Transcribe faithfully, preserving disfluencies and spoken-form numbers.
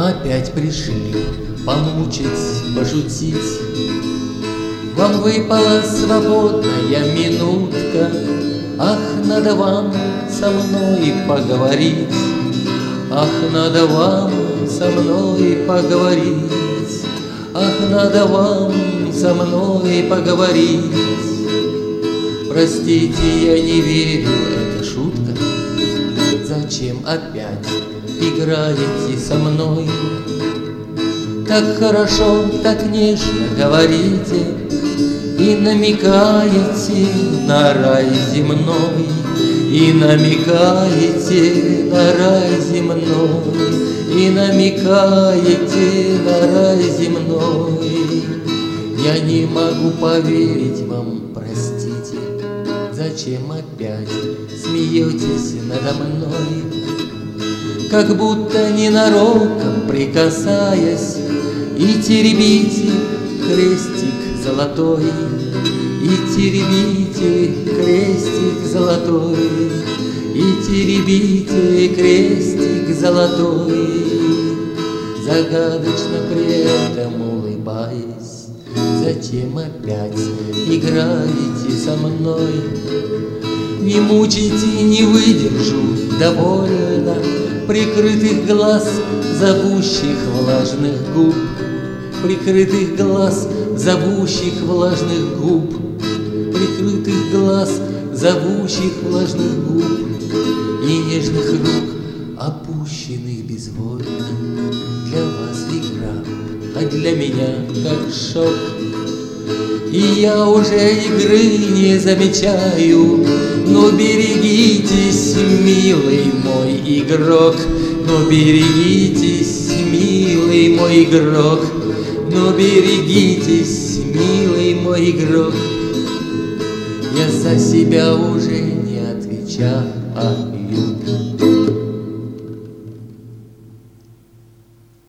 опять пришли помучить, пошутить. Вам выпала свободная минутка, ах, надо вам со мной поговорить, ах, надо вам со мной поговорить, ах, надо вам со мной поговорить. Простите, я не верю, это шутка. Зачем опять играете со мной? Так хорошо, так нежно говорите и намекаете на рай земной, и намекаете на рай земной, и намекаете на рай земной. Я не могу поверить вам, простите, зачем опять смеетесь надо мной? Как будто ненароком прикасаясь, и теребите крестик золотой, и теребите крестик золотой, и теребите крестик золотой, загадочно при этом улыбаясь. Зачем опять играете со мной? Не мучайте, не выдержу, довольно прикрытых глаз, зовущих влажных губ, прикрытых глаз, зовущих влажных губ, прикрытых глаз, зовущих влажных губ и нежных рук, опущенных безвольно. Для вас игра, а для меня как шок. И я уже игры не замечаю, но берегитесь, милый мой игрок, но берегитесь, милый мой игрок, но берегитесь, милый мой игрок. Я за себя уже не отвечаю.